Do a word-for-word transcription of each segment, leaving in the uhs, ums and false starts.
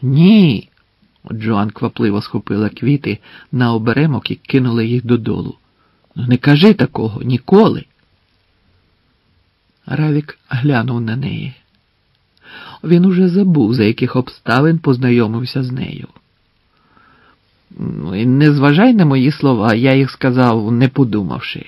Ні. Джоан квапливо схопила квіти на оберемок і кинула їх додолу. Не кажи такого, ніколи. Равік глянув на неї. Він уже забув, за яких обставин познайомився з нею. Не зважай на мої слова, я їх сказав, не подумавши.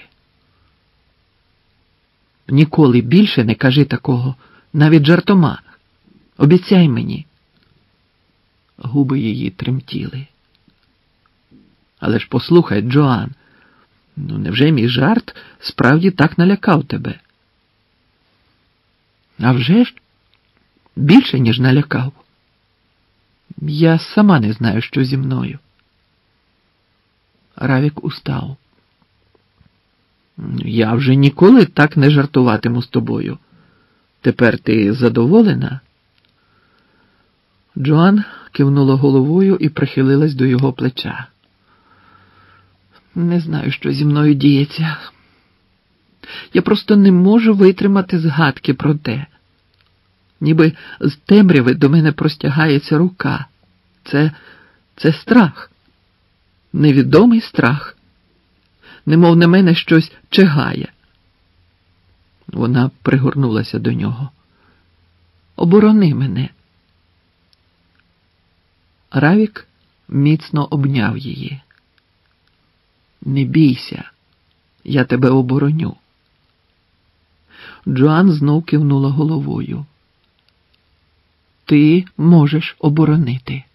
Ніколи більше не кажи такого, навіть жартома. Обіцяй мені. Губи її тремтіли. Але ж послухай, Джоан, ну невже мій жарт справді так налякав тебе? А вже ж, більше, ніж налякав. Я сама не знаю, що зі мною. Равік устав. Я вже ніколи так не жартуватиму з тобою. Тепер ти задоволена? Джоан кивнула головою і прихилилась до його плеча. Не знаю, що зі мною діється. Я просто не можу витримати згадки про те. Ніби з темряви до мене простягається рука. Це, це страх. Невідомий страх. Немов на мене щось чигає. Вона пригорнулася до нього. Оборони мене. Равік міцно обняв її. Не бійся, я тебе обороню. Джоан знов кивнула головою. Ти можеш оборонити.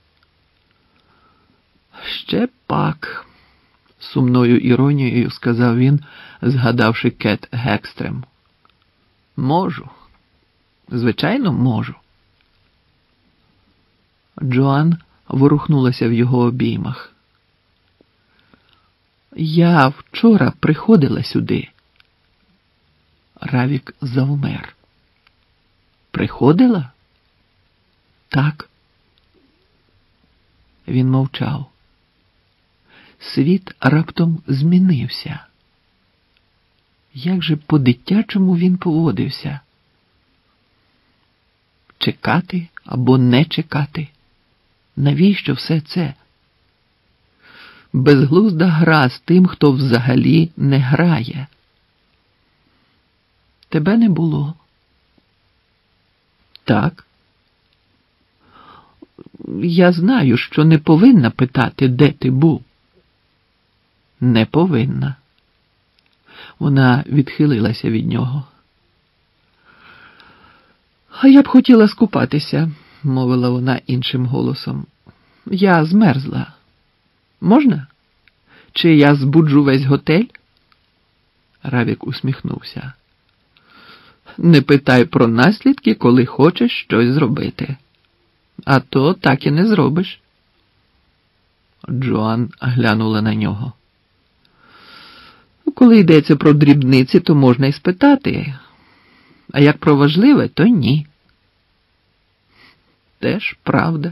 Ще пак, сумною іронією сказав він, згадавши Кет Гекстрем. Можу. Звичайно, можу. Джоан ворухнулася в його обіймах. Я вчора приходила сюди. Равік завмер. Приходила? Так. Він мовчав. Світ раптом змінився. Як же по-дитячому він поводився? Чекати або не чекати? Навіщо все це? Безглузда гра з тим, хто взагалі не грає. Тебе не було. Так. Я знаю, що не повинна питати, де ти був. Не повинна. Вона відхилилася від нього. А я б хотіла скупатися, мовила вона іншим голосом. Я змерзла. Можна? Чи я збуджу весь готель? Равік усміхнувся. Не питай про наслідки, коли хочеш щось зробити. А то так і не зробиш. Джоан глянула на нього. Коли йдеться про дрібниці, то можна й спитати. А як про важливе, то ні. Теж правда.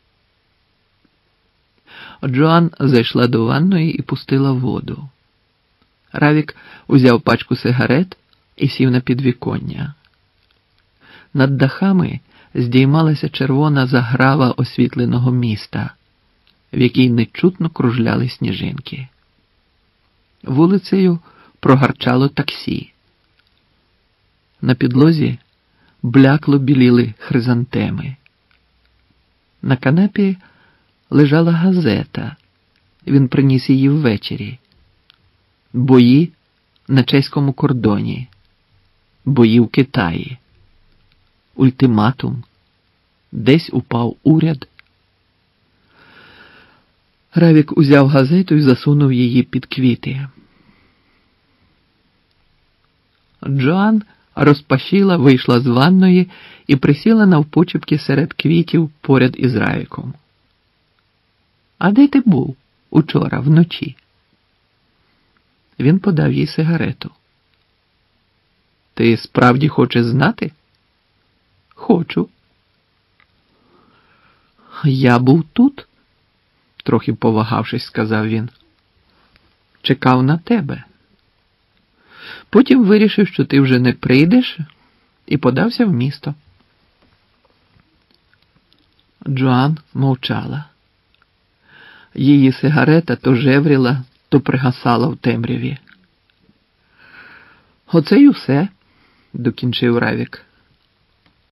Джоан зайшла до ванної і пустила воду. Равік узяв пачку сигарет і сів на підвіконня. Над дахами здіймалася червона заграва освітленого міста, в якій нечутно кружляли сніжинки. Вулицею прогарчало таксі. На підлозі блякло біліли хризантеми. На канапі лежала газета. Він приніс її ввечері. Бої на чеському кордоні. Бої в Китаї. Ультиматум. Десь упав уряд. Равік узяв газету і засунув її під квіти. Джоан розпашіла, вийшла з ванної і присіла навпочепки серед квітів поряд із Равіком. А де ти був учора вночі? Він подав їй сигарету. Ти справді хочеш знати? Хочу. Я був тут, трохи повагавшись, сказав він. Чекав на тебе. Потім вирішив, що ти вже не прийдеш, і подався в місто. Джоан мовчала. Її сигарета то жевріла, то пригасала в темряві. «Оце й усе», – докінчив Равік.